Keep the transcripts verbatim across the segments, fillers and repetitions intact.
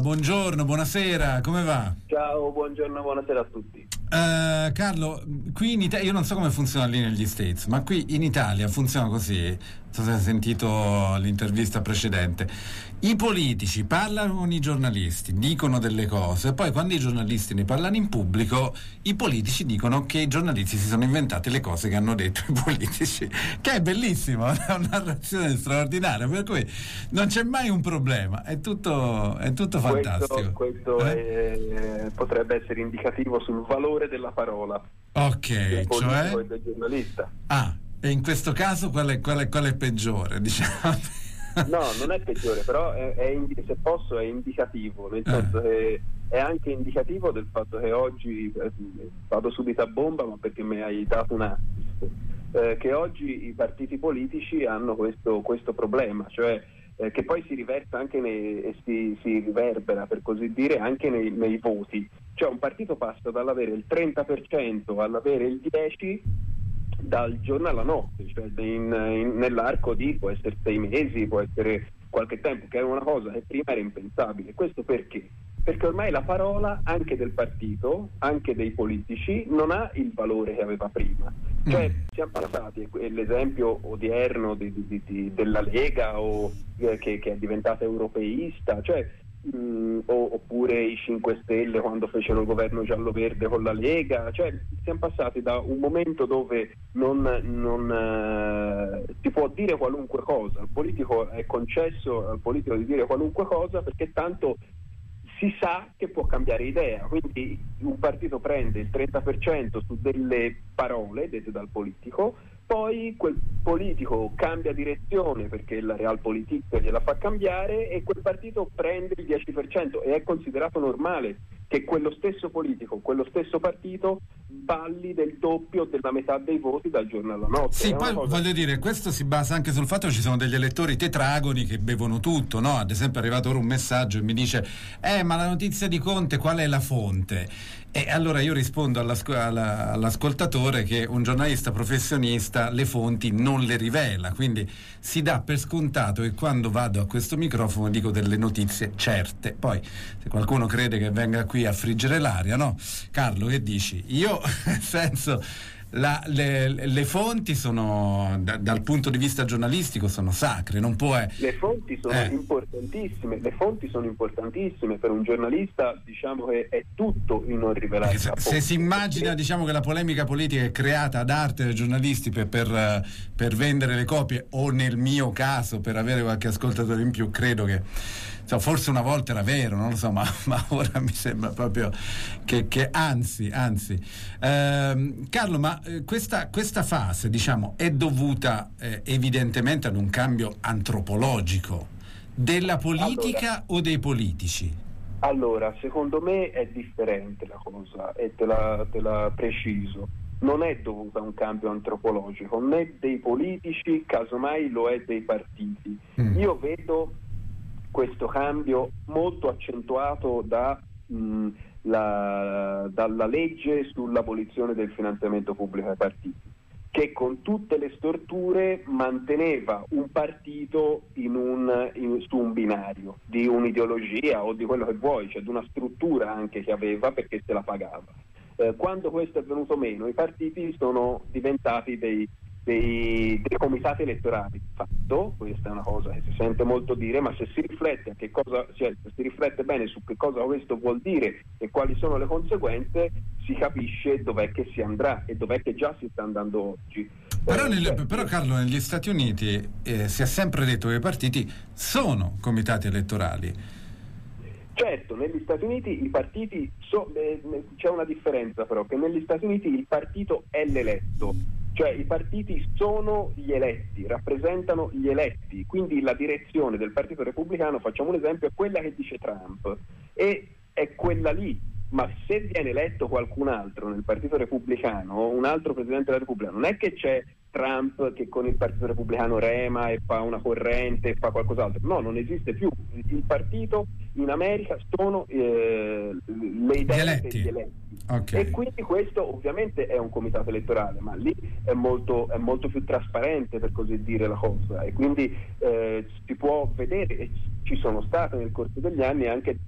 buongiorno, buonasera, come va? Ciao, buongiorno, buonasera a tutti. Uh, Carlo, qui in Italia, io non so come funziona lì negli States, ma qui in Italia funziona così. Non so se hai sentito l'intervista precedente. I politici parlano con i giornalisti, dicono delle cose, poi quando i giornalisti ne parlano in pubblico, i politici dicono che i giornalisti si sono inventati le cose che hanno detto i politici, che è bellissimo, è una narrazione straordinaria, per cui non c'è mai un problema, è tutto, è tutto fantastico. Questo, questo eh? è, potrebbe essere indicativo sul valore della parola. Ok, del politico cioè? E del giornalista. Ah, e in questo caso qual è, qual è, qual è peggiore, diciamo? No, non è peggiore, però è, è indi- se posso è indicativo, nel senso che è anche indicativo del fatto che oggi, eh, vado subito a bomba, ma perché mi hai dato un assist, eh, che oggi i partiti politici hanno questo, questo problema, cioè eh, che poi si riversa anche nei, e si, si riverbera, per così dire, anche nei, nei voti. Cioè un partito passa dall'avere il trenta per cento all'avere il dieci per cento dal giorno alla notte, cioè in, in, nell'arco di, può essere sei mesi, può essere qualche tempo, che è una cosa che prima era impensabile. Questo perché? Perché ormai la parola anche del partito, anche dei politici, non ha il valore che aveva prima. Cioè siamo passati, l'esempio odierno di, di, di, della Lega o eh, che, che è diventata europeista, cioè mh, o, oppure i cinque Stelle quando fecero il governo giallo-verde con la Lega, cioè siamo passati da un momento dove non, non eh, si può dire qualunque cosa, al politico è concesso al politico di dire qualunque cosa perché tanto si sa che può cambiare idea, quindi un partito prende il trenta per cento su delle parole dette dal politico, poi quel politico cambia direzione perché la realpolitik gliela fa cambiare e quel partito prende il dieci per cento e è considerato normale che quello stesso politico, quello stesso partito balli del doppio, della metà dei voti dal giorno alla notte. Sì, poi cosa... voglio dire, questo si basa anche sul fatto che ci sono degli elettori tetragoni che bevono tutto, no? Ad esempio è arrivato ora un messaggio e mi dice eh ma la notizia di Conte qual è la fonte? E allora io rispondo all'asco- alla, all'ascoltatore che un giornalista professionista le fonti non le rivela, quindi si dà per scontato che quando vado a questo microfono dico delle notizie certe. Poi se qualcuno crede che venga qui a friggere l'aria, no? Carlo, che dici? Io nel senso la, le, le fonti sono da, dal punto di vista giornalistico sono sacre, non può è... le fonti sono eh. importantissime le fonti sono importantissime per un giornalista, diciamo che è tutto in non rivelare se, la se si immagina perché... diciamo che la polemica politica è creata ad arte dai giornalisti per, per, per vendere le copie o nel mio caso per avere qualche ascoltatore in più, credo che so, forse una volta era vero, non lo so, ma, ma ora mi sembra proprio che, che anzi, anzi. Ehm, Carlo, ma eh, questa, questa fase, diciamo, è dovuta eh, evidentemente ad un cambio antropologico della politica allora, o dei politici? Allora, secondo me è differente la cosa e te la, te la preciso. Non è dovuta a un cambio antropologico, né dei politici, casomai lo è dei partiti. Mm. Io vedo questo cambio molto accentuato da, mh, la, dalla legge sull'abolizione del finanziamento pubblico ai partiti, che con tutte le storture manteneva un partito in un, in, su un binario di un'ideologia o di quello che vuoi, cioè di una struttura anche che aveva perché se la pagava. Eh, quando questo è venuto meno, i partiti sono diventati dei Dei, dei comitati elettorali. Fatto, questa è una cosa che si sente molto dire, ma se si riflette a che cosa, cioè, se si riflette bene su che cosa questo vuol dire e quali sono le conseguenze, si capisce dov'è che si andrà e dov'è che già si sta andando oggi. Però, eh, nel, cioè, però Carlo, negli Stati Uniti eh, si è sempre detto che i partiti sono comitati elettorali. Certo, negli Stati Uniti i partiti so, eh, c'è una differenza però, che negli Stati Uniti il partito è l'eletto, cioè i partiti sono gli eletti, rappresentano gli eletti, quindi la direzione del Partito Repubblicano, facciamo un esempio, è quella che dice Trump e è quella lì, ma se viene eletto qualcun altro nel Partito Repubblicano, un altro Presidente della Repubblica, non è che c'è Trump che con il Partito Repubblicano rema e fa una corrente e fa qualcos'altro, no, non esiste più. Il partito in America sono eh, le idee degli eletti. Okay. E quindi questo ovviamente è un comitato elettorale, ma lì è molto, è molto più trasparente, per così dire, la cosa, e quindi eh, si può vedere, e ci sono state nel corso degli anni anche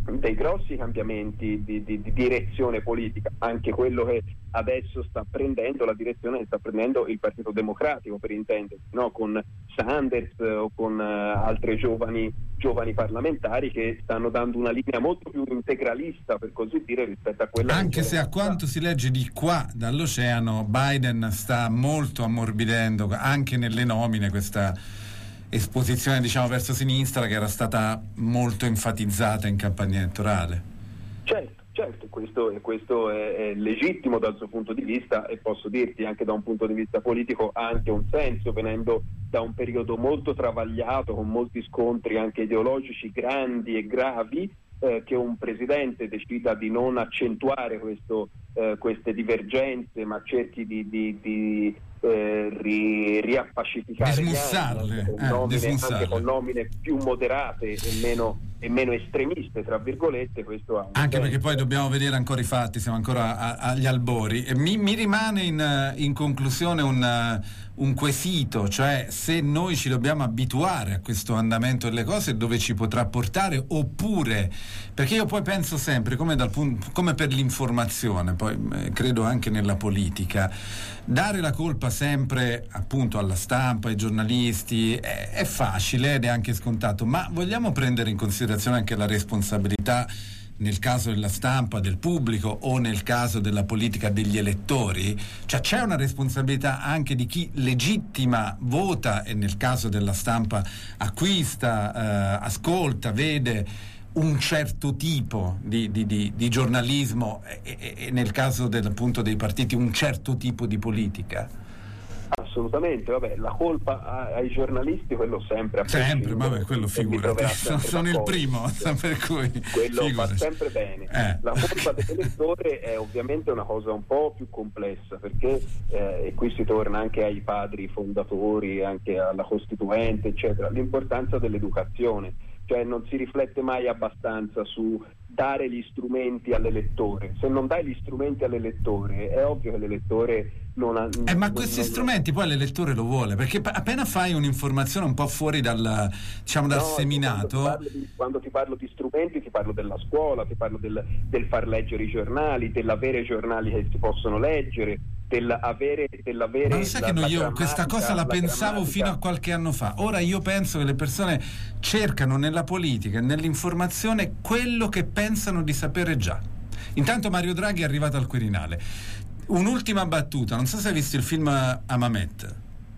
dei grossi cambiamenti di, di, di direzione politica, anche quello che adesso sta prendendo la direzione che sta prendendo il Partito Democratico, per intendersi, no? Con Sanders o con uh, altre giovani, giovani parlamentari che stanno dando una linea molto più integralista, per così dire, rispetto a quella anche se a quanto si legge di qua dall'oceano Biden sta molto ammorbidendo anche nelle nomine questa esposizione, diciamo, verso sinistra che era stata molto enfatizzata in campagna elettorale. Certo, certo, questo, questo è, è legittimo dal suo punto di vista, e posso dirti anche da un punto di vista politico ha anche un senso, venendo da un periodo molto travagliato, con molti scontri anche ideologici grandi e gravi, eh, che un presidente decida di non accentuare questo, eh, queste divergenze, ma cerchi di, di, di Eh, ri, riappacificare, dismussarle, con eh, nomine, dismussarle. anche con nomine più moderate e meno, e meno estremiste, tra virgolette. Questo ha anche senso. Perché poi dobbiamo vedere ancora i fatti, siamo ancora a, a, agli albori. E mi, mi rimane in, in conclusione un, un quesito, cioè se noi ci dobbiamo abituare a questo andamento delle cose, dove ci potrà portare, oppure, perché io poi penso sempre, come, dal punto, come per l'informazione, poi eh, credo anche nella politica, dare la colpa sempre appunto alla stampa, ai giornalisti è, è facile ed è anche scontato, ma vogliamo prendere in considerazione anche la responsabilità, nel caso della stampa, del pubblico, o nel caso della politica, degli elettori? Cioè c'è una responsabilità anche di chi legittima, vota, e nel caso della stampa acquista, eh, ascolta, vede un certo tipo di, di, di, di giornalismo, e, e, e nel caso del, appunto dei partiti un certo tipo di politica. Assolutamente, vabbè, la colpa ai giornalisti, quello sempre a sempre, vabbè, quello figurati, sono, sono il primo, per cui quello figurati. Va sempre bene. Eh. La colpa dell'elettore è ovviamente una cosa un po' più complessa, perché eh, e qui si torna anche ai padri fondatori, anche alla Costituente, eccetera, l'importanza dell'educazione. Cioè non si riflette mai abbastanza su dare gli strumenti all'elettore. Se non dai gli strumenti all'elettore, è ovvio che l'elettore non ha... Eh, ma non, questi non, strumenti poi l'elettore lo vuole, perché appena fai un'informazione un po' fuori dal, diciamo, dal no, seminato... Quando ti, di, quando ti parlo di strumenti ti parlo della scuola, ti parlo del, del far leggere i giornali, dell'avere giornali che si possono leggere, dell'avere, dell'avere ma lo sai la, che no, la io questa cosa la, la pensavo grammatica. Fino a qualche anno fa. Ora io penso che le persone cercano nella politica e nell'informazione quello che pensano di sapere già. Intanto Mario Draghi è arrivato al Quirinale. Un'ultima battuta, non so se hai visto il film Amamet.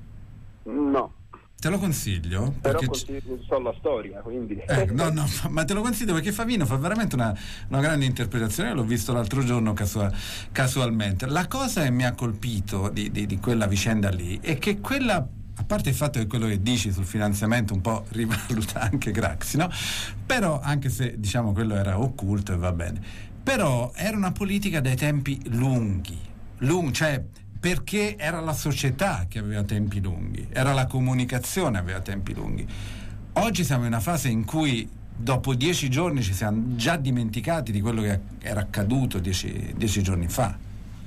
No. Te lo consiglio, però perché consiglio, so la storia, quindi eh, no, no, ma te lo consiglio perché Favino fa veramente una, una grande interpretazione. L'ho visto l'altro giorno casua, casualmente. La cosa che mi ha colpito di, di, di quella vicenda lì è che quella, a parte il fatto che quello che dici sul finanziamento un po' rivaluta anche Craxi, no? Però, anche se diciamo quello era occulto e va bene, però era una politica dai tempi lunghi, lunghi, cioè perché era la società che aveva tempi lunghi, era la comunicazione che aveva tempi lunghi. Oggi siamo in una fase in cui dopo dieci giorni ci siamo già dimenticati di quello che era accaduto dieci, dieci giorni fa.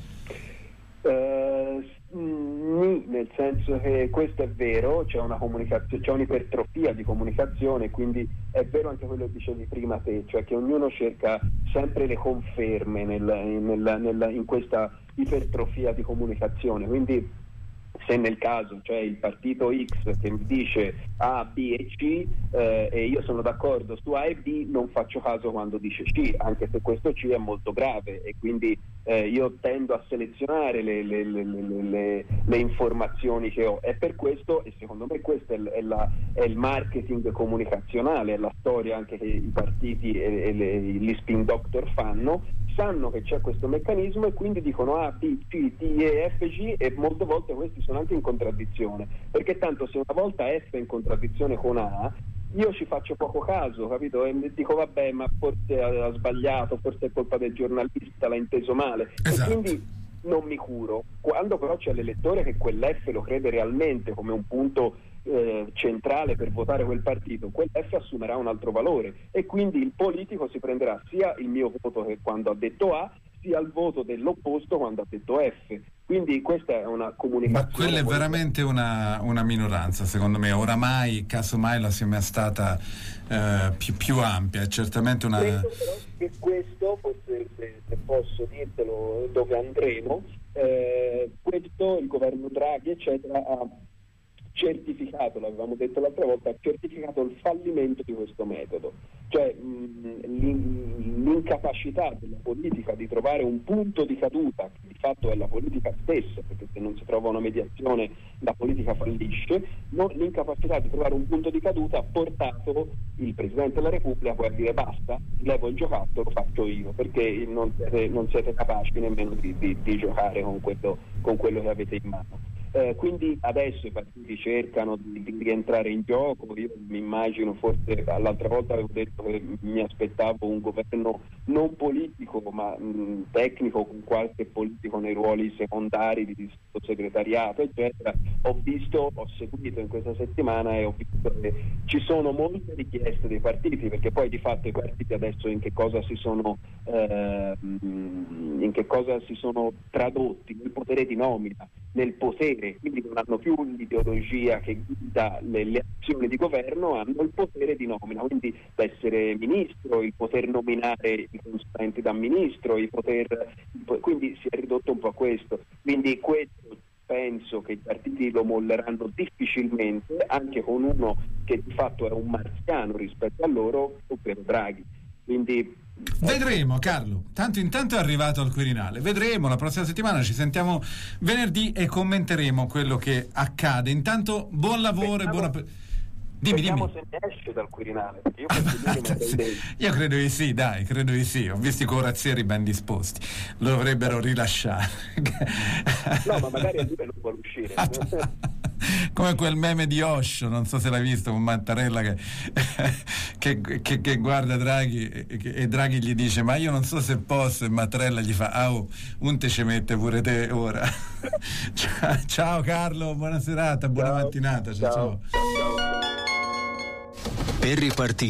Eh, nel senso che questo è vero, c'è una comunicazione, c'è un'ipertrofia di comunicazione, quindi è vero anche quello che dicevi prima te, cioè che ognuno cerca sempre le conferme nel, nel, nel, in questa ipertrofia di comunicazione. Quindi se nel caso c'è il partito X che mi dice A, B e C eh, e io sono d'accordo su A e B, non faccio caso quando dice C, anche se questo C è molto grave, e quindi eh, io tendo a selezionare le, le, le, le, le, le informazioni che ho. È per questo, e secondo me questo è, è, la, è il marketing comunicazionale, è la storia anche che i partiti e, e le, gli spin doctor fanno, sanno che c'è questo meccanismo e quindi dicono A, B, C, D, E, F, G, e molte volte questi sono anche in contraddizione, perché tanto se una volta F è in contraddizione con A, io ci faccio poco caso, capito? E dico vabbè, ma forse ha sbagliato, forse è colpa del giornalista, l'ha inteso male. Esatto. E quindi non mi curo. Quando però c'è l'elettore che quell'F lo crede realmente come un punto eh, centrale per votare quel partito, quell'F assumerà un altro valore, e quindi il politico si prenderà sia il mio voto che quando ha detto A, sia il voto dell'opposto quando ha detto F. Quindi questa è una comunicazione. Ma quella è veramente una, una minoranza, secondo me. Oramai, casomai, la sia stata eh, più, più ampia, è certamente una... Credo però che questo, forse se, se posso dirtelo dove andremo, eh, questo il governo Draghi, eccetera, ha certificato, l'avevamo detto l'altra volta, ha certificato il fallimento di questo metodo, cioè mh, l'incapacità della politica di trovare un punto di caduta, che di fatto è la politica stessa, perché se non si trova una mediazione la politica fallisce, no, l'incapacità di trovare un punto di caduta ha portato il Presidente della Repubblica poi a dire basta, levo il giocattolo, lo faccio io, perché non siete, non siete capaci nemmeno di, di, di giocare con quello, con quello che avete in mano. Eh, quindi adesso i partiti cercano di, di rientrare in gioco. Io mi immagino, forse l'altra volta avevo detto che mi aspettavo un governo non politico ma mh, tecnico, con qualche politico nei ruoli secondari di sottosegretariato eccetera. Ho visto, ho seguito in questa settimana e ho visto che ci sono molte richieste dei partiti, perché poi di fatto i partiti adesso in che cosa si sono eh, in che cosa si sono tradotti? Nel potere di nomina, nel potere, quindi non hanno più l'ideologia che guida le, le azioni di governo, hanno il potere di nomina, quindi essere ministro, il poter nominare i consulenti da ministro, il poter, quindi si è ridotto un po' a questo. Quindi questo penso che i partiti lo molleranno difficilmente, anche con uno che di fatto è un marziano rispetto a loro, ovvero Draghi. Quindi vedremo, Carlo. Tanto intanto è arrivato al Quirinale. Vedremo, la prossima settimana ci sentiamo venerdì e commenteremo quello che accade. Intanto buon lavoro e buona... Dimmi, dimmi. Se ne esce dal Quirinale, perché io, penso sì. io credo di sì, dai, credo di sì. Ho visto i corazzieri ben disposti, lo dovrebbero rilasciare. No, ma magari lui non vuole uscire. Come quel meme di Osho, non so se l'hai visto, con Mattarella che, che, che, che guarda Draghi e, e Draghi gli dice ma io non so se posso, e Mattarella gli fa ah, oh, un te ci mette pure te ora. ciao, ciao Carlo, buona serata, buona ciao, mattinata, ciao, ciao. ciao. Per ripartire